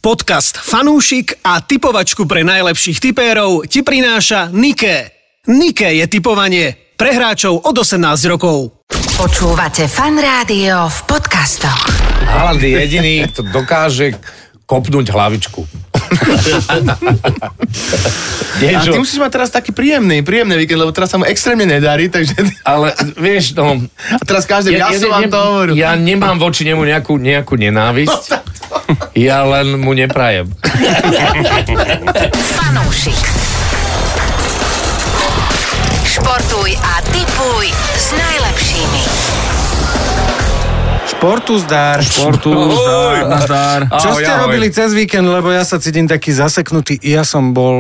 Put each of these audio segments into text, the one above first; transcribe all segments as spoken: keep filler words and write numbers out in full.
Podcast Fanúšik a tipovačku pre najlepších tipérov ti prináša Niké. Niké je tipovanie pre hráčov od osemnásť rokov. Počúvate Fan Rádio v podcastoch. Haaland je jediný, kto dokáže kopnúť hlavičku. A ty musíš mať teraz taký príjemný, príjemný víkend, lebo teraz sa mu extrémne nedarí, takže... Ale vieš, no... A teraz každý ja, ja, ja vám to hovoril. Ja nemám voči nemu nejakú, nejakú nenávisť. No, ja len mu neprajem. Fanúšik. Športuj a tipuj s najlepšími. Športu zdar. Športu zdar. zdar. Čo Ahoj, ste ahoj. robili cez víkend, lebo ja sa cítim taký zaseknutý. Ja som bol...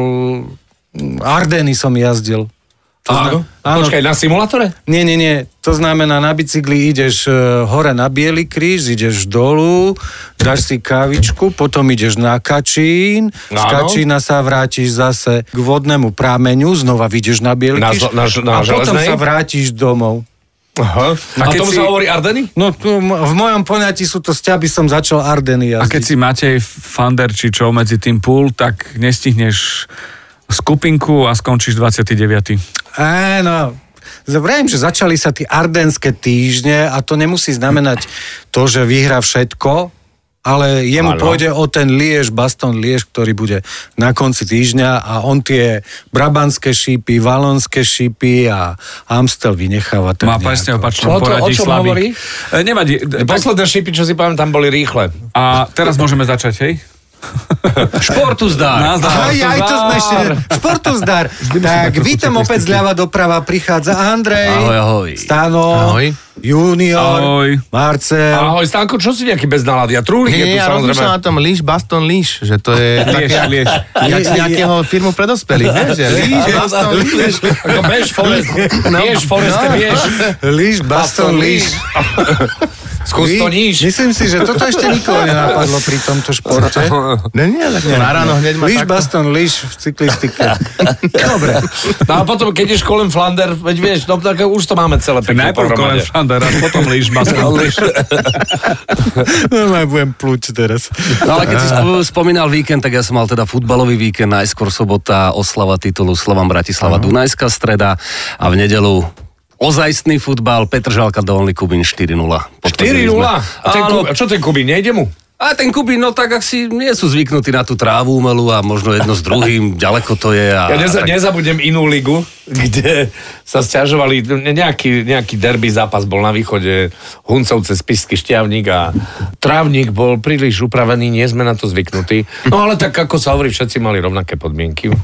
Ardeny som jazdil. To Áno? zna... Počkaj, na simulátore? Nie, nie, nie. To znamená, na bicykli ideš uh, hore na Bielý kríž, ideš dolu, dáš si kávičku, potom ideš na Kačín, z Áno. Kačína sa vrátiš zase k vodnému prámeňu, znova vyjdeš na Bielý Na kríž zl- na ž- na a potom železnej? sa vrátiš domov. Aha. A, keď tomu si- sa hovorí Ardeny? No tu, v mojom poňatí sú to sťaby, som začal Ardeny jazdiť. A keď si Matej Fanderčičov medzi tým púl, tak nestihneš skupinku a skončíš dvadsiaty deviaty Áno. Zavrajím, že začali sa tie ardenské týždne a to nemusí znamenať to, že vyhrá všetko, ale jemu Áno. pôjde o ten Liež, Baston Liež, ktorý bude na konci týždňa a on tie brabantské šípy, valonské šípy a Amstel vynecháva tak Má nejako. presne opačnom Čo to- poradí o čom Slavík. hovorí? E, Nevadí. Tak- Posledné šípy, čo si pamätám, tam boli rýchle. A teraz môžeme začať, hej? Športu zdar. Nazdar. Aj, aj to sme ešte... Športu zdar. Tak, vítam opäť zľava doprava, prichádza Andrej. Ahoj, ahoj. Stano. Ahoj. Junior. Ahoj. Marcel. Ahoj, Stanko, čo si nejaký bez nálady? A Trúlik je tu Nie, ja rozmýšľam samozrejme. na tom líš, baston, líš, že to je Lieš, také, lieš. jak z nejakého filmu pre dospelých, vieš, že líš, baston, líš. Ako bež, Forest, bež, Foreste, bež. Líš, Baston, líš. Skús to níž. Myslím si, že toto ešte nikoho nenapadlo pri tomto športe. No nie, tak to na ráno hneď ma Líš, tak... Baston, líš v cyklistike. Dobre. No a potom, keď ješ kolem Flander, veď vieš, no tak už to máme celé pekne Najprv Colin pohromade. Fander a potom líš Baston. Normálne budem pluť teraz. No ale keď si sp- spomínal víkend, tak ja som mal teda futbalový víkend, najskôr sobota, oslava titulu Slovan Bratislava Dunajská streda a v nedeľu ozajstný futbal, Petržalka Dolný Kubín štyri nula. štyri nula? A, ten Áno. Kub- a čo ten Kubín, nejde mu? A ten Kubín, no tak ak si nie sú zvyknutí na tú trávu umelú a možno jedno s druhým, ďaleko to je. A, Ja neza- tak... nezabudnem inú ligu, kde sa sťažovali, nejaký, nejaký derby zápas bol na východe, Huncovce, Spišský Šťavnik a Trávnik bol príliš upravený, nie sme na to zvyknutí. No ale tak, ako sa hovorí, všetci mali rovnaké podmienky.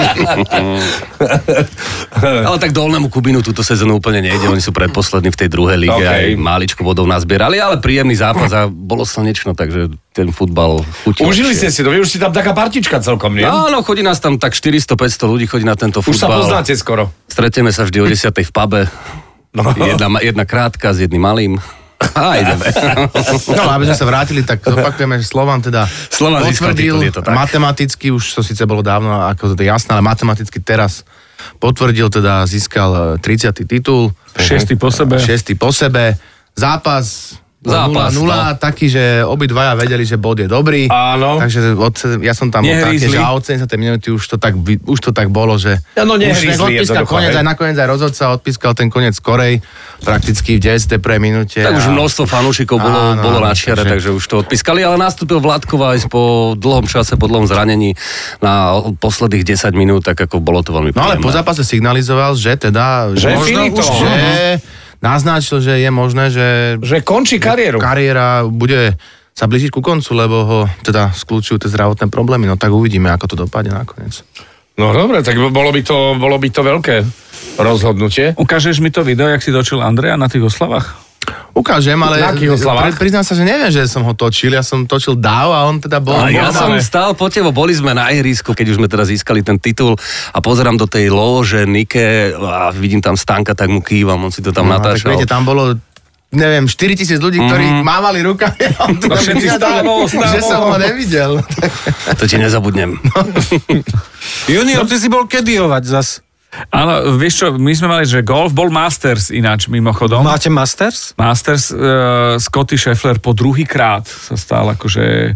Ale tak Dolnému Kubínu túto sezónu úplne nejde, oni sú predposlední v tej druhej lige, Okay. aj máličku bodov nazbierali, ale príjemný zápas a bolo slnečno, takže ten futbal chutil. Užili ste si to, vy už si tam taká partička celkom, nie? Áno, chodí nás tam tak štyristo päťsto ľudí, chodí na tento Už sa futbal. poznáte skoro. Stretieme sa vždy o desiatej v pube. No. Jedna, jedna krátka s jedným malým. A ideme. No, aby sme sa vrátili, tak opakujeme, že Slovan teda Slovan získal potvrdil titul, je to tak. matematicky, už to síce bolo dávno, ako to je jasné, ale matematicky teraz potvrdil, teda získal tridsiaty titul. Šiestý po sebe. Šiestý po sebe. Zápas Zápas, nula nula, taký, že obidvaja vedeli, že bod je dobrý. Áno. Takže od, ja som tam bol také, Nehrízli. že od sedemdesiatej minúty už to tak, by- už to tak bolo, že Ja, no, už nehrízli nech odpískal jednoducho, koniec, hej. aj nakoniec aj rozhodca odpískal ten koniec skorej, prakticky v desiatej prvej minúte. Tak už a- množstvo fanúšikov bolo, Áno, bolo áno, na čiare, takže- takže už to odpískali, ale nastúpil Vládkova aj po dlhom čase, po dlhom zranení na posledných desať minút, tak ako bolo to veľmi No ale príjemné. po zápase signalizoval, že teda... Že je možno finito. už, že naznačil, že je možné, že Že končí kariéru. kariéra bude sa blížiť ku koncu, lebo ho teda skľúčujú tie zdravotné problémy. No tak uvidíme, ako to dopadne nakoniec. No dobre, tak bolo by to, bolo by to veľké rozhodnutie. Ukážeš mi to video, jak si točil Andreja na tých oslavách? Ukážem, ale Na akých oslavách? pri, priznám sa, že neviem, že som ho točil. Ja som točil dáv a on teda bol... A ja bol- som stál po tebo, boli sme na ihrisku, keď už sme teda získali ten titul a pozerám do tej lóže Nike a vidím tam Stanka, tak mu kývam, on si to tam No, tak natáčal. viete, tam bolo neviem, štyritisíc ľudí, ktorí mm. mávali rukami a on teda všetci vyjadril, stávo, stávo. že som ho nevidel. To ti nezabudnem. Junior, ty si bol kediovať zas. Áno, vieš čo, my sme mali, že golf bol Masters ináč mimochodom. Máte Masters? Masters, uh, Scotty Scheffler po druhý krát sa stal akože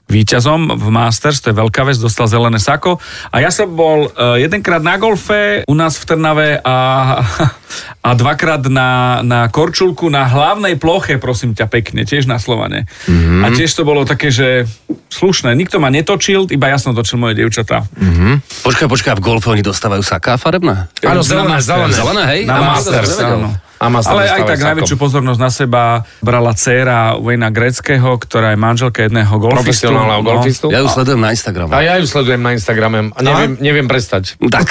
víťazom v Masters, to je veľká vec, dostal zelené sako. A ja som bol uh, jedenkrát na golfe u nás v Trnave a, a dvakrát na, na Korčulku na hlavnej ploche, prosím ťa pekne, tiež na Slovane. Mm-hmm. A tiež to bolo také, že slušné, nikto ma netočil, iba ja som točil moje dievčatá. Mm-hmm. Počkaj, počkaj, v golfe oni dostávajú saká farebná? Áno, zelené, zelené. Zelené, hej? Na, na Masters, áno. Ale aj tak najväčšiu pozornosť na seba brala dcéra Wayna Gretzkyho, ktorá je manželka jedného golfistu. Profesionálneho golfistu. Ja ju sledujem na Instagrame. A ja ju sledujem na Instagrame. A neviem, neviem prestať. Tak.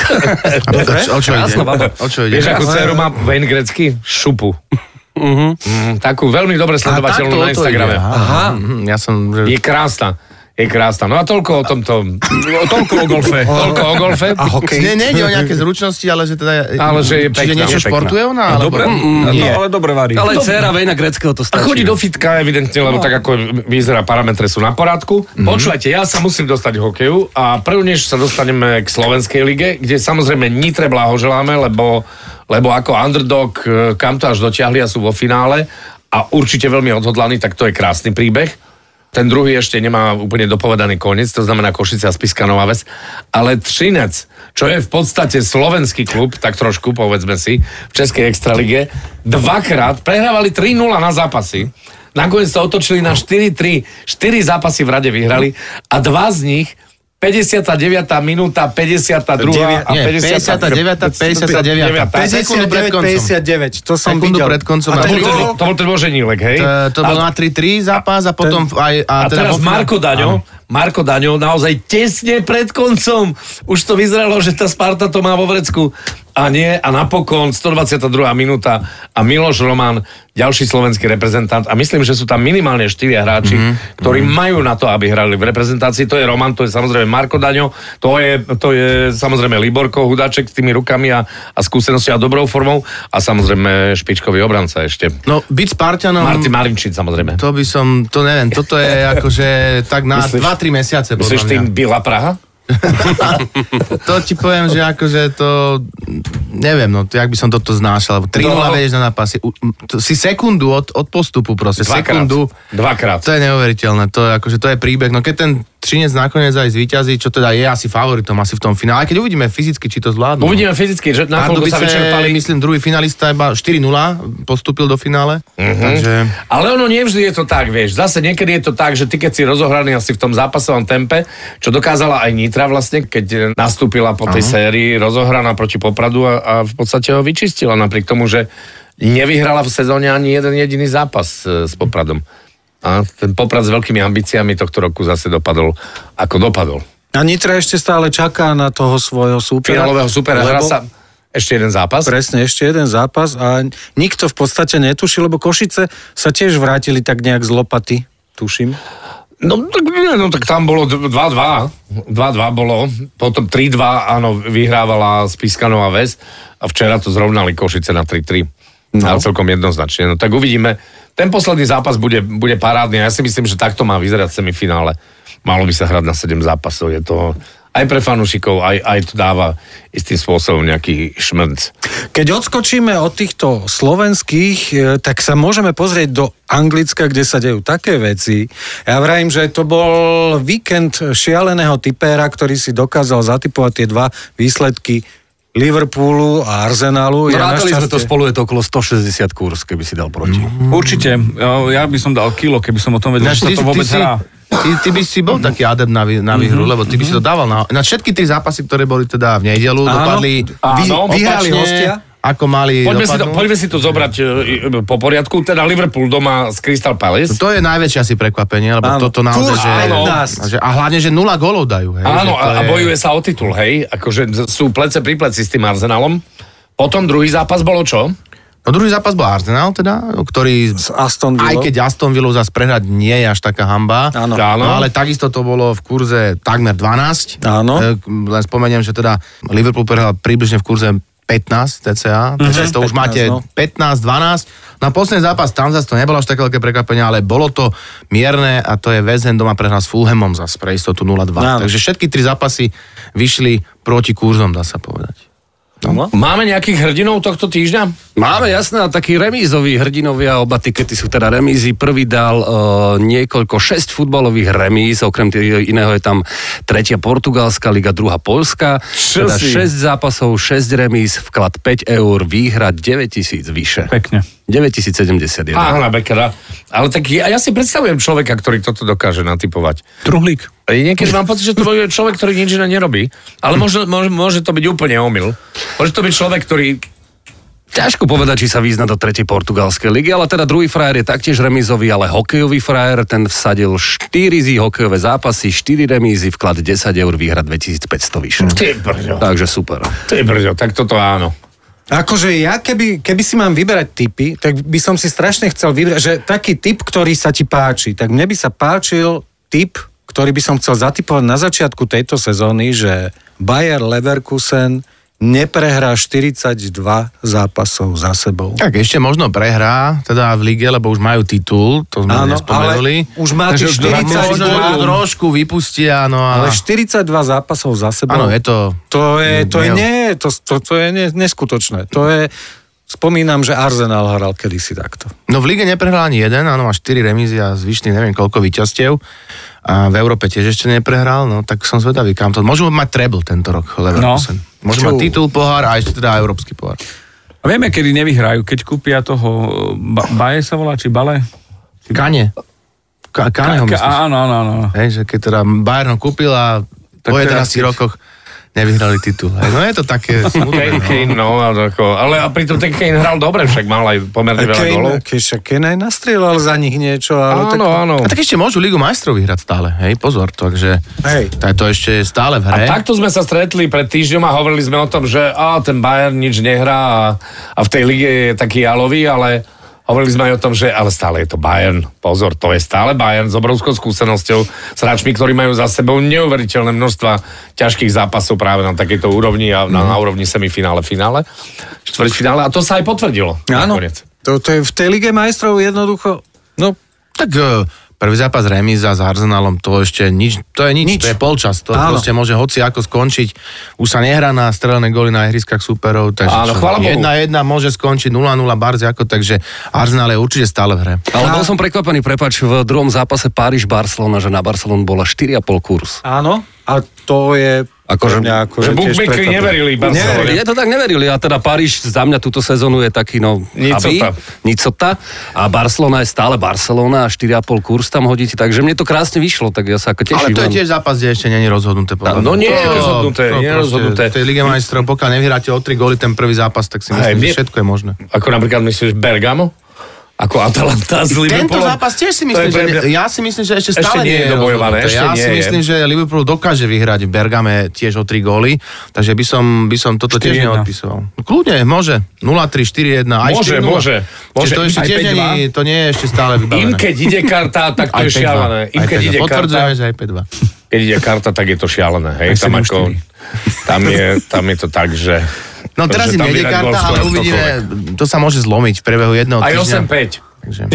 O čo ide? O čo ide? Vieš, ako dceru má Wayne Gretzky? Šupu. Uh-huh. Mm, takú veľmi dobre sledovateľnú na Instagrame. Aha. Ja som... Je krásna. Je krásna. No a toľko o tomto... Toľko o golfe. Toľko o golfe. A hokej. Nie, nejde o nejaké zručnosti, ale že teda... Ale že je pekná. Čiže niečo je pekná. športuje ona? Alebo... Dobre, no, ale dobre varí. Ale dcéra Wayna Gretzkyho to A stačí. chodí do fitka, evidentne, lebo tak ako vyzerá, parametre sú na porádku. Mm-hmm. Počúvajte, ja sa musím dostať k hokeju a prv než sa dostaneme k Slovenskej lige, kde samozrejme Nitre blahoželáme, lebo, lebo ako underdog, kam to až dotiahli a sú vo finále a určite veľmi odhodlaní, tak to je krásny príbeh. Ten druhý ešte nemá úplne dopovedaný koniec, to znamená Košice a Spišská Nová Ves. Ale Třinec, čo je v podstate slovenský klub, tak trošku, povedzme si, v Českej extralige, dvakrát prehrávali tri nula na zápasy. Nakoniec sa otočili na štyri tri, štyri zápasy v rade vyhrali a dva z nich päťdesiata deviata minúta, päťdesiata druhá a päťdesiata deviata, päťdesiata deviata. päťdesiatdeväť päťdesiatdeväť, to som Sekundu videl. pred koncom. A to bol ten, to bol ten Boženílek, hej? To, to bol na tri tri zápas a potom aj... A, a teda teraz Marko Daňo, Marko Daňo naozaj tesne pred koncom. Už to vyzeralo, že tá Sparta to má vo vrecku. A nie, a napokon stodvadsiata druhá minúta a Miloš Roman, ďalší slovenský reprezentant a myslím, že sú tam minimálne štyria hráči, mm-hmm. ktorí mm-hmm. majú na to, aby hrali v reprezentácii. To je Roman, to je samozrejme Marko Daňo, to je, to je samozrejme Liborko Hudáček s tými rukami a, a skúsenosťou a dobrou formou a samozrejme špičkový obranca ešte. No, byť Spartanom... Martin Marinčík, samozrejme. To by som, to neviem, toto je akože tak na dva tri mesiace. Myslíš tým Bila Praha? To ti poviem, že akože to... Neviem, no, jak by som toto znášal. tri nula vieš na nápasy. Si sekundu od, od postupu proste. Dvakrát. Sekundu. Dvakrát. To je neuveriteľné. To je, akože, to je príbeh. No keď ten Třinec nakoniec aj zvíťazí, čo teda je asi favoritom asi v tom finále. Aj keď uvidíme fyzicky, či to zvládnu. Uvidíme fyzicky, že nakoľko sa vyčerpali. Myslím, druhý finalista iba štyri nula postúpil do finále. Mm-hmm. Takže... Ale ono nevždy je to tak, vieš. Zase niekedy je to tak, že ty keď si rozohraný asi v tom zápasovom tempe, čo dokázala aj Nitra vlastne, keď nastúpila po tej uh-huh. sérii rozohraná proti Popradu a, a v podstate ho vyčistila napriek tomu, že nevyhrala v sezóne ani jeden jediný zápas s Popradom. A ten Poprad s veľkými ambíciami tohto roku zase dopadol, ako dopadol. A Nitra ešte stále čaká na toho svojho súpera. Finálového súpera. Hrá sa ešte jeden zápas. Presne, ešte jeden zápas a nikto v podstate netušil, lebo Košice sa tiež vrátili tak nejak z lopaty, tuším. No tak, no, tak tam bolo dva dva. dva dva bolo. Potom tri dva, áno, vyhrávala Spišská Nová Ves a včera to zrovnali Košice na tri tri. No. Ale celkom jednoznačne. No tak uvidíme. Ten posledný zápas bude, bude parádny a ja si myslím, že takto má vyzerať semifinále. Malo by sa hrať na sedem zápasov. Je to aj pre fanúšikov, aj, aj to dáva istým spôsobom nejaký šmrnc. Keď odskočíme od týchto slovenských, tak sa môžeme pozrieť do Anglicka, kde sa dejú také veci. Ja vravím, že to bol víkend šialeného tipéra, ktorý si dokázal zatipovať tie dva výsledky Liverpoolu a Arsenalu. No ja rátali sme to spolu, je to okolo stošesťdesiat kurz, keby si dal proti. Mm. Určite. Ja by som dal kilo, keby som o tom vedel, že sa to vôbec hrá. Ty, ty by si bol taký adept na, vý, na výhru, mm-hmm. lebo ty by si to dával na, na všetky tri zápasy, ktoré boli teda v nedeľu, áno, dopadli áno, vy, vyhrali hostia, ako mali poďme si, to, dopadnúť. poďme si to zobrať uh, po poriadku, teda Liverpool doma z Crystal Palace. To je najväčšie asi prekvapenie, lebo áno. toto naozaj, že, že... A hlavne, že nula gólov dajú. Hej, áno, a, a je... bojuje sa o titul, hej, akože sú plece pri pleci s tým Arsenalom. Potom druhý zápas bolo čo? No druhý zápas bol Arsenal, teda, ktorý, Aston aj keď Aston Villou zase prehrať nie je až taká hamba, áno. Áno. No, ale takisto to bolo v kurze takmer dvanásť. Áno. E, len spomeniem, že teda Liverpool prehral približne v kurze pätnásť cca, mm-hmm. takže to už pätnásť, máte no. pätnásť dvanásť. Na posledný zápas tam zase to nebolo až také veľké prekvapenie, ale bolo to mierne a to je West Ham doma prehral s Fulhamom zase pre istotu nula dva. Áno. Takže všetky tri zápasy vyšli proti kurzom, dá sa povedať. No. Máme nejakých hrdinov tohto týždňa? Máme, jasné, a takí remízoví hrdinovia, oba tikety sú teda remízy. Prvý dal uh, niekoľko, šesť futbalových remíz, okrem tého iného je tam tretia portugalská liga, druhá poľská. Teda šesť zápasov, šesť remíz, vklad päť eur, výhra deväťtisíc vyše. Pekne. deväťtisícsedemdesiatjeden. Áno, Bekera. Ale tak ja, ja si predstavujem človeka, ktorý toto dokáže natypovať. Truhlík. Niekedy mám pocit, že to je človek, ktorý nič iné nerobí, ale môže, môže, môže to byť úplne omyl. Môže to byť človek, ktorý... Ťažko povedať, či sa význa do tretej portugalskej ligy, ale teda druhý frajer je taktiež remízový, ale hokejový frajer, ten vsadil štyri z hokejové zápasy, štyri remízy, vklad desať eur, výhra dvetisícpäťsto vyše. Ty brďo. Takže super. Ty brďo, tak toto áno. Akože ja, keby, keby si mám vyberať tipy, tak by som si strašne chcel vybrať, že taký tip, ktorý sa ti páči, tak mne by sa páčil tip, ktorý by som chcel zatipovať na začiatku tejto sezóny, že Bayer Leverkusen neprehrá štyridsaťdva zápasov za sebou. Tak ešte možno prehrá, teda v lige, lebo už majú titul, to sme áno, nespomenuli. Ale už má tých štyridsaťdva. Možno trošku vypustia, no a... Ale štyridsaťdva zápasov za sebou. Áno, je to... To je, to je, nie, to, to, to je ne, neskutočné. To je... Spomínam, že Arsenal hral kedysi takto. No v lige neprehral ani jeden, áno, má štyri remízy a zvyšný neviem koľko víťazstiev. A v Európe tiež ešte neprehral, no tak som zvedavý, kam to... Môžu mať treble tento rok, Leverkusen. No. Môžu mať titul, pohár a ešte teda európsky pohár. A vieme, kedy nevyhrajú, keď kúpia toho... Ba- Baje sa volá, či Bale? Či... Kane. Ka- Kane ho Ka- myslíš? Áno, áno, áno. Hej, že keď teda Bayern ho kúpil a Tak po jedenástich rokoch nevyhrali titul. Hej, no je to také smutné. Kane, Kane, no, ako, ale a pritom ten Kane hral dobre, však mal aj pomerne veľa golov. Kane, Kane aj nastrieľal za nich niečo, ale Áno, tak... áno. A tak ešte môžu Ligu majstrov vyhrať stále, hej, pozor, takže Hej. tak to ešte je stále v hre. A takto sme sa stretli pred týždňom a hovorili sme o tom, že á, ten Bayern nič nehrá a, a v tej lige je taký jalový, ale hovorili sme aj o tom, že ale stále je to Bayern. Pozor, to je stále Bayern s obrovskou skúsenosťou, s hráčmi, ktorí majú za sebou neuveriteľné množstva ťažkých zápasov práve na takejto úrovni a na, na úrovni semifinále, finále, štvrťfinále a to sa aj potvrdilo. Áno, nakoniec. to, to je v tej Lige majstrov jednoducho... No, Tak uh, prvý zápas remíza s Arsenalom, to ešte nič, to je nič, Nič. to je polčas, to Áno. proste môže hoci ako skončiť. Už sa nehrá na strelené góly na ihriskách súperov, takže Áno, čo, chvála Bohu. jedna jedna môže skončiť nula nula barzi ako, takže Arsenal je určite stále v hre. Ale bol som prekvapený, prepáč, v druhom zápase Páriž-Barcelona, že na Barcelonu bola štyri a pol kurz. áno, a to je... Akože- pre mňa akože Že tiež bookmakeri prekvapivé. neverili Barcelone. Neverili, je to tak neverili a teda Paríž za mňa túto sezónu je taký, no, Nicota. aby, nicota a Barcelona je stále Barcelona a štyri a pol kurz tam hodíte, takže mne to krásne vyšlo, tak ja sa ako teším. Ale to je len- tiež zápas, kde ešte nie je rozhodnuté. podľa No mňa. nie je To- rozhodnuté, to nie je proste rozhodnuté. V tej Lige majstrov, pokiaľ nevyhráte o tri góly ten prvý zápas, tak si Hej, myslím, mne- že všetko je možné. Ako napríklad myslíš Bergamo? Ako Atalanta s Tento Liverpoolom? zápas tiež si To myslím, je pre mňa- že ja si myslím, že ešte Ešte stále nie je nie je dobojované, rozhodnuté. ešte Ja nie si je. myslím, že Liverpool dokáže vyhrať v Bergame tiež o tri góly, takže by som, by som toto tiež štyri jedna. neodpisoval. No, kľudne, môže. nula tri, štyri jedna, aj Môže, štyri nula. môže. Čiže Môže. to ešte Aj tiež päť dva. nie, to nie je ešte stále vybavené. Im keď ide karta, tak to Aj je päť dva. šialené. Im Aj keď päť dva. ide Potvrdzujeme, karta, že aj päť dva. keď ide karta, tak je to šialené. Hej, Aj tam, sedem ako, štyri. tam, je, tam je to tak, že... No teraz že im tam nejde vyhrať gól karta, ale skoro uvidíme, ktokoľvek. to sa môže zlomiť v priebehu jedného Aj týždňa. osem päť. Takže...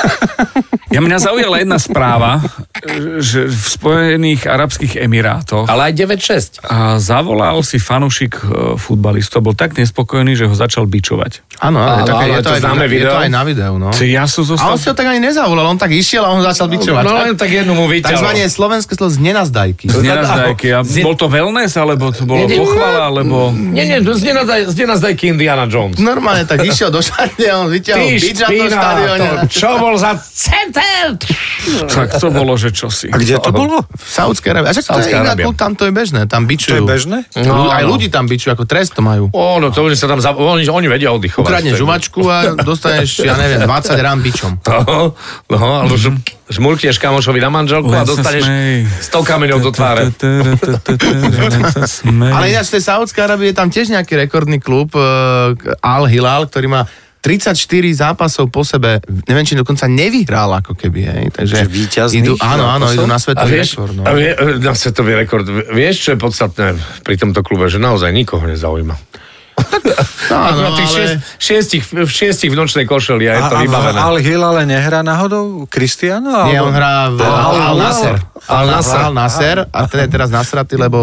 Ja mňa zaujala jedna správa, že v Spojených Arabských Emirátoch Ale aj deväť šesť. a zavolal si fanúšik e, futbalistov, bol tak nespokojný, že ho začal bičovať. Áno, áno, Áno, je, také, ale je, to to aj, známe je to video. aj na videu, no. Či ja som A zostal... on si ho tak ani nezavolal, on tak išiel a on začal bičovať. No len tak jednu mu vyťahol. Takzvané slovenské slovo z nenazdajky. Z nenazdajky. A bol to wellness, alebo to bolo Nie, nie, pochvala, alebo... Nie, nie, z nenazdaj- z nenazdajky Indiana Jones. Normálne tak išiel do šatne a on vyťahol Ty bič na to špína, štadióne. to, čo bol za center? Tak to bolo, že čosi. A kde to bolo? V Saúdskej Arábii. A však to je Saudská inak, Arábia. tam to je bežné, tam To bičujú. je bežné? No, No, aj no. ľudí tam bičujú, ako trest to majú. Ó, no to oni sa tam, za... oni, oni vedia oddychovať. Ukradneš žuvačku a dostaneš, ja neviem, dvadsať rán bičom. No, no, alebo ž, žmurkneš kamošovi na manželku a Len sa dostaneš smej. sto kameňov do tváre. Len sa smej. Ale ináč v tej Saúdskej Arábii je tam tiež nejaký rekordný klub, uh, Al Hilal, ktorý má tridsaťštyri zápasov po sebe, neviem, či dokonca nevyhral ako keby, hej. Takže Že víťazných idú, áno, áno, zápasov? idú na A svetový vieš, rekord. No. a vie, na svetový rekord. Vieš, čo je podstatné pri tomto klube? Že naozaj nikoho nezaujíma. Áno, Na tých ale... šiest, šiestich, v šiestich v nočnej košeli a je to a, a vybavené. Al Hilale nehrá náhodou Cristiano? Nie, alebo- on hrá v Al- Al Al- Nasser. Al Nasser. Al Nasser a ten je teraz nasratý, lebo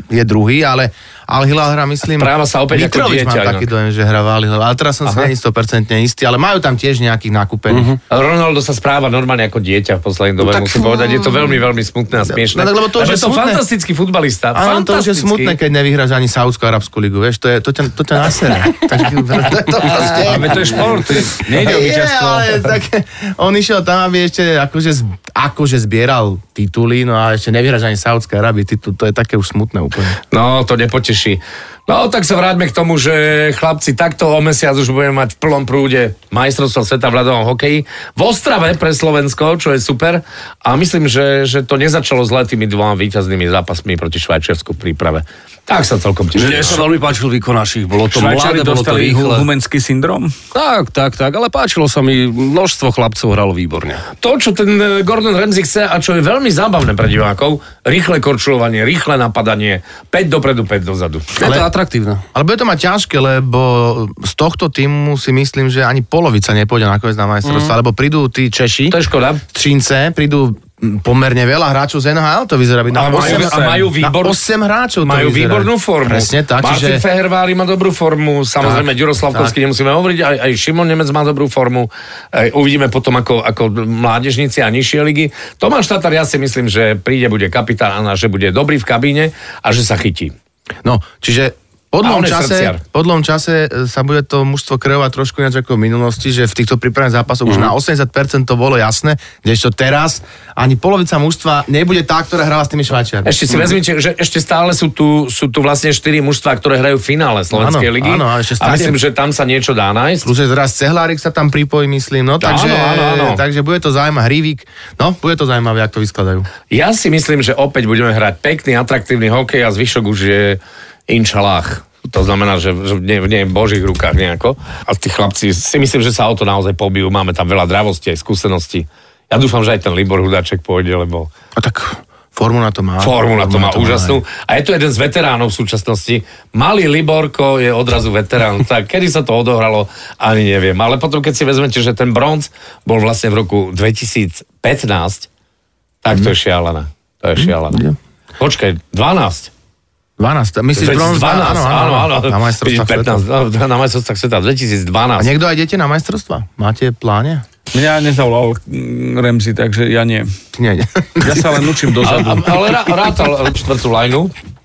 je druhý, ale Al-Hilal hrá, myslím... Správa sa opäť ako Mitrovič dieťa, mám taký inak. dojem, že hrá v Al-Hilal, ale teraz som si není sto percent istý, ale majú tam tiež nejakých nakúpených. Uh-huh. Ronaldo sa správa normálne ako dieťa v poslednej dobe, No tak- musím povedať. Je to veľmi, veľmi smutné a smiešné. No tak lebo to už Ale je to smutné. fantastický futbalista. Áno, to už je fantastický. smutné, keď nevyhráš ani Saúdskú arabskú ligu, vieš, to, je, to ťa, to ťa nasere. Takže to proste... Ale to je šport, nejde o Je, víťazstvo. ale tak, on išiel tam, aby ešte akože, z- akože zbieral tituly, no a ešte nevyhráš ani Saúdskej Arábii titul, to je také už smutné úplne. No, to nepoteší. No, tak sa vráťme k tomu, že chlapci, takto o mesiac už budeme mať v plnom prúde majstrovstvo sveta v ľadovom hokeji v Ostrave pre Slovensko, čo je super. A myslím, že, že to nezačalo zle tými dvoma víťaznými zápasmi proti Švajčiarsku v príprave. Tak sa celkom teším. Mne sa veľmi páčil výkon našich, bolo to Švajčari mladé, bolo to dostali rýchle. humenský syndrom? Tak, tak, tak, ale páčilo sa mi, množstvo chlapcov hralo výborne. To, čo ten eh, Gordon Ramsay chce a čo je veľmi zábavné pre divákov, rýchle korčulovanie, rýchle napadanie, päť dopredu, päť dozadu. Je to atraktívne. Ale bude to mať ťažké, lebo z tohto týmu si myslím, že ani polovica nepôjde nakoniec na majstrovstvá, mm. lebo prídu tí Češi, To je škoda. Třince, prídu pomerne veľa hráčov z en há el, to vyzerá byť A na majú, osem, a majú, výbor, na osem hráčov to majú vyzerá. výbornú formu. Presne tak, Martin čiže... Fehervári má dobrú formu, samozrejme Ďuroslavkovský nemusíme hovoriť, aj, aj Šimon Nemec má dobrú formu. Aj, uvidíme potom ako, ako mládežníci a nižšie ligy. Tomáš Tatar, ja si myslím, že príde, bude kapitán a že bude dobrý v kabíne a že sa chytí. No, čiže po A on dlhom je čase, srdciar. po dlhom čase sa bude to mužstvo kreovať trošku ináč ako v minulosti, že v týchto prípravných zápasoch mm. už na osemdesiat percent to bolo jasné, kdežto teraz ani polovica mužstva nebude tá, ktorá hrala s tými Švajčiarmi. Ešte si vezmite, že ešte stále sú tu, sú tu vlastne štyri mužstvá, ktoré hrajú v finále Slovenskej Áno, ligy. áno, a ešte a stále- myslím, že tam sa niečo dá nájsť. Plus je teraz Cehlárik sa tam pripojí, myslím, no takže, áno, áno. takže bude to zaujímavé, Hrívík, no bude to zaujímavé, jak to vyskladajú. Ja si myslím, že opäť budeme hrať pekný, atraktívny hokej a zvyšok už je inšalách. To znamená, že, že nie, nie je v božích rukách nejako. A tí chlapci si myslím, že sa o to naozaj pobijú. Máme tam veľa dravosti aj skúseností. Ja dúfam, že aj ten Libor Hudáček pôjde, lebo A tak formu na to má. formu na to má úžasnú. A je to jeden z veteránov v súčasnosti. Malý Liborko je odrazu veterán. Tak kedy sa to odohralo, ani neviem. Ale potom, keď si vezmete, že ten bronz bol vlastne v roku dvetisícpätnásť, tak to je šialené. To je šialené. Počkaj, dvanásť. dvanásť, myslíš bronz? dvanásť, áno, áno. Na majstrovstvách sveta. pätnásť, na majstrovstvách sveta, A dvetisícdvanásť. niekto aj idete na majstrovstvá? Máte pláne? Mňa nezavolal mm, Ramsey, takže ja nie. Nie, nie. Ja sa len učím Ale, dozadu. ale rá- rátal čtvrtú lajnu.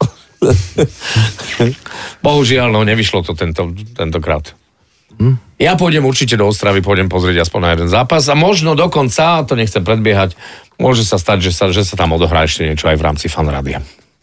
Bohužiaľ, no nevyšlo to tento, tentokrát. Hm? Ja pôjdem určite do Ostravy, pôjdem pozrieť aspoň na jeden zápas a možno dokonca, to nechcem predbiehať, môže sa stať, že sa, že sa tam odohrá ešte niečo aj v rámci fanrádia.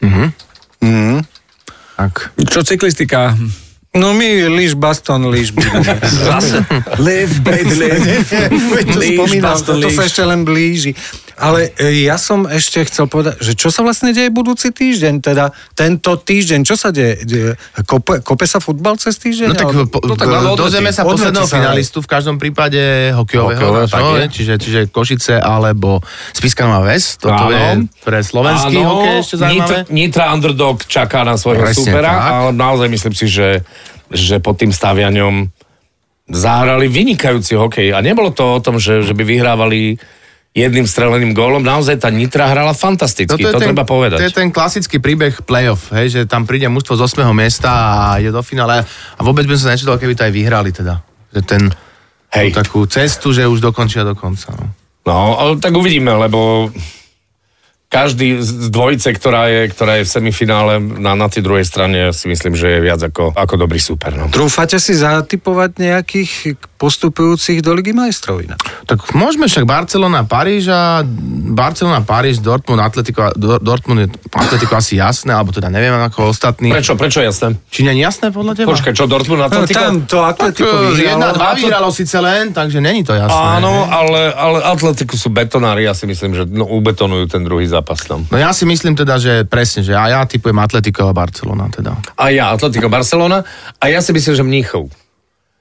Tak. Čo cyklistika? No my líš baston, líš budeme. Zase. Live, baby, live. Líš, baston, To sa líš. ešte len blíži. Ale e, ja som ešte chcel povedať, že čo sa vlastne deje budúci týždeň, teda tento týždeň, čo sa deje? deje? Kope, kope sa futbal cez týždeň? No tak, Alebo- po, no tak len odletí. dozrieme sa Odletí posledného sa, finalistu v každom prípade hokejového, Hokejového, tak no, je. čiže, čiže Košice alebo Spišská Nová Ves, toto Áno. je pre slovenský Áno, hokej ešte zaujímavé. Nitra, Nitra Underdog čaká na svojho Presne supera, tak. ale naozaj myslím si, že, že pod tým staviaňom zahrali vynikajúci hokej. A nebolo to o tom, že, že by vyhrávali jedným streleným gólom. Naozaj tá Nitra hrala fantasticky, to, to ten, treba povedať. To je ten klasický príbeh play-off, hej, že tam príde mužstvo z ôsmeho miesta a ide do finále a vôbec by som sa nečítal, keby to aj vyhrali teda. Že ten, Hej. tú takú cestu, že už dokončia do konca. No. No, ale tak uvidíme, lebo každý z dvojice, ktorá je, ktorá je v semifinále na, na tej druhej strane, si myslím, že je viac ako, ako dobrý super. No. Trúfate si zatipovať nejakých postupujúcich do Ligy majstrov inak? Tak môžeme však Barcelona, Paríž a Barcelona, Paríž, Dortmund, Atletico, Dortmund je Atletico asi jasné, alebo teda neviem ako ostatní. Prečo, prečo jasné? Či nie je jasné podľa teba? Počkaj, čo Dortmund No, Atletico? tam to Atletico Tak, jedna, vyhralo. dva vyhralo síce len, takže není to jasné. Áno, ale, ale Atletico sú betonári, ja si myslím, že no, ubetonujú ten druhý zápas tam. No ja si myslím teda, že presne, že ja, ja typujem Atletico a Barcelona teda. A ja, Atletico Barcelona, a ja si myslím, že Mníchov.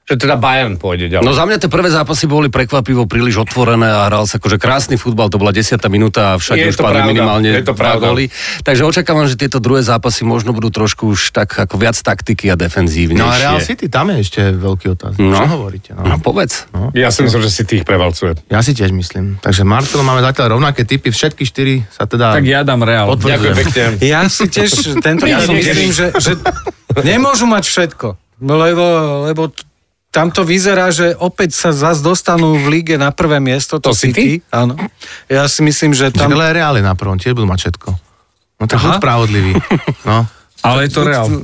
že teda Bayern pôjde ďalej. No za mňa tie prvé zápasy boli prekvapivo príliš otvorené a hral sa akože krásny futbal, to bola desiata minúta a všade Je už to padli pravda, minimálne je to dva pravda. góly. Takže očakávam, že tieto druhé zápasy možno budú trošku už tak ako viac taktiky a defenzívnejšie. No a Real City, tam je ešte veľký otáznik. No. Čo hovoríte? No. No povedz. No. Ja si myslím, že si tých prevalcuje. Ja si tiež myslím. Takže Marcelo, máme zatiaľ rovnaké typy, všetky štyri sa teda... Tak ja dám Real. Ďakujem pekne. Ja si tiež tento Ja ja som myslím, že, že nemôžu mať všetko, lebo, lebo t- tam to vyzerá, že opäť sa zase dostanú v líge na prvé miesto, to, To City? City. Áno. Ja si myslím, že Tam... tam... Ale Real je na prvom, tiež budú mať všetko. No tak Aha. buď spravodlivý. No. Ale je to Real.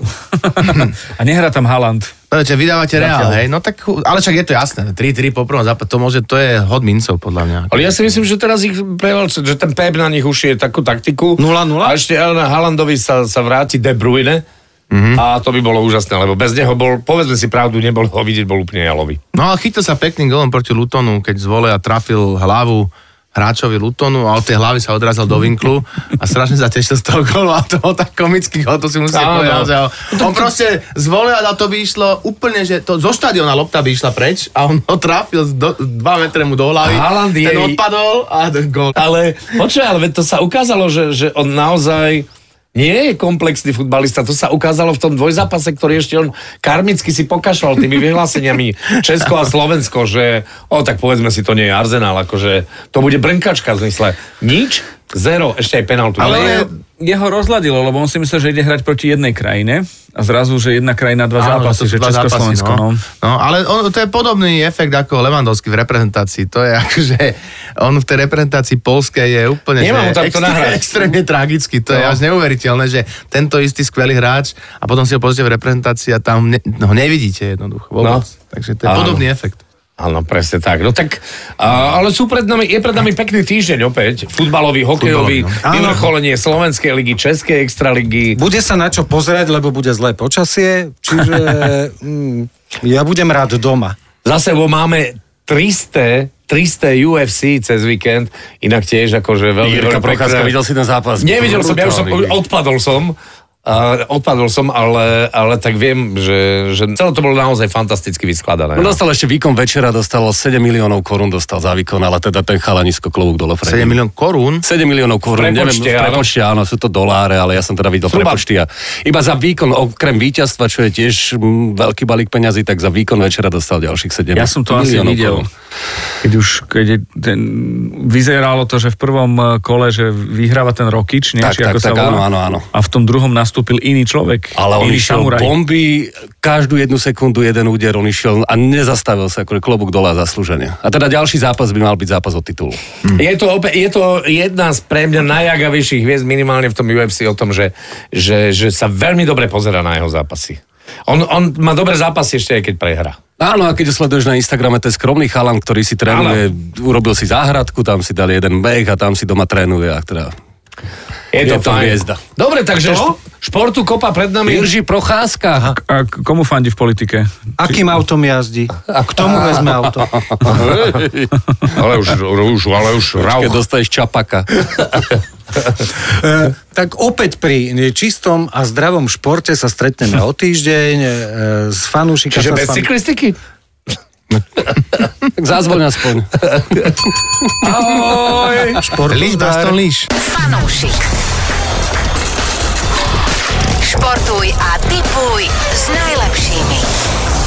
A nehrá tam Haaland. Viete, vydávate Real, hej? No tak, ale však je to jasné. tri tri po prvom zápase, to môže, to je hod mincov, podľa mňa. Ale ja si myslím, že teraz ich prevalcuje, že ten Pep na nich ušije takú taktiku. nula nula? A ešte na Haalandovi sa, sa vráti De Bruyne. Mm-hmm. A to by bolo úžasné, lebo bez neho bol, povedzme si pravdu, nebol ho vidieť, bol úplne jalový. No ale chytil sa pekným golom proti Lutonu, keď zvolil a trafil hlavu hráčovi Lutonu a od tej hlavy sa odrazil do vinklu a strašne sa tešil z toho gólu a to bol tak komický gól, to si musíte Áno. povedať. Že on proste zvolil a to by išlo úplne, že to zo štadiona lopta by išla preč a on ho trafil do, dva metre mu do hlavy, Haaland je- ten odpadol a gól. Ale počuj, ale veď to sa ukázalo, že, že on naozaj nie je komplexný futbalista. To sa ukázalo v tom dvojzápase, ktorý ešte on karmicky si pokašľal tými vyhláseniami Česko a Slovensko, že o, tak povedzme si, to nie je Arsenal, akože to bude brnkačka v zmysle. Nič, zero, ešte aj penaltu. Ale Ale je, jeho rozladilo, lebo on si myslel, že ide hrať proti jednej krajine a zrazu, že jedna krajina, dva Áno, zápasy, to sú že dva Česko-Slovensko. zápasy, No. no, ale on, to je podobný efekt ako Lewandowski v reprezentácii. To je akože, on v tej reprezentácii poľskej je úplne Nemám mu tam to extré, nahrať. extrémne tragický. To je No. až neuveriteľné, že tento istý skvelý hráč a potom si ho pozrite v reprezentácii a tam ne, ho nevidíte jednoducho vôbec. No. Takže to je Áno. podobný efekt. áno, presne tak. No tak, a, ale sú pred nami, je pred nami pekný týždeň opäť. Futbalový, hokejový, Futbalový, no. vyvrcholenie Slovenskej ligy, Českej extraligy. Bude sa na čo pozerať, lebo bude zlé počasie, čiže mm, ja budem rád doma. Za sebou máme tristo, tristo U F C cez víkend, inak tiež akože veľmi, Jirka veľmi Procházka, videl si ten zápas? Nevidel som, ja už som, Brutálny. odpadol som. Uh, odpadol som, ale, ale tak viem, že, že celé to bolo naozaj fantasticky vyskladané. No dostal ešte výkon večera, dostal sedem miliónov korún, dostal za výkon, ale teda ten chalanisko klobúk dole. pred sedem ním. milión korún. sedem miliónov korún, neviem, prepočte, v prepočte, áno, sú to doláre, ale ja som teda videl Zhruba- prepočty a iba za výkon, okrem víťazstva, čo je tiež mm, veľký balík peňazí, tak za výkon večera dostal ďalších sedem Ja som to asi miliónov videl. korún. Keď už, keď je ten, vyzeralo to, že v prvom eh, kole, že vyhráva ten Rokič, nie? Tak, Či tak, ako sa tak, volá. áno, áno, áno. A v tom druhom nastúpil iný človek. Ale on iný išiel samuraj. bomby, každú jednu sekundu jeden úder, on išiel a nezastavil sa, ako klobúk dole a zaslúženie. A teda ďalší zápas by mal byť zápas o titul. Hm. Je, to opäť, je to jedna z pre mňa najagavejších hviezd minimálne v tom U F C o tom, že, že, že sa veľmi dobre pozerá na jeho zápasy. On, on má dobré zápasy ešte aj keď prehrá. Áno, a keď ho sleduješ na Instagrame, to je skromný chalan, ktorý si trénuje, urobil si záhradku, tam si dal jeden beh a tam si doma trénuje. A teda Je to, Je to fajn. hviezda. Dobre, takže šp- športu kopa pred nami. Jiří Procházka. A k- komu fandí v politike? Akým autom jazdí? A k tomu vezme auto. ale už, už, ale už Keď rauch. dostaneš čapaka. E, tak opäť pri čistom a zdravom športe sa stretneme o týždeň e, s fanúšika. Čiže sa bez s fan- cyklistiky? Tak zázvoň aspoň. Ahoj. Líš, Baston, líš. Fanúšik. Športuj a tipuj s najlepšími.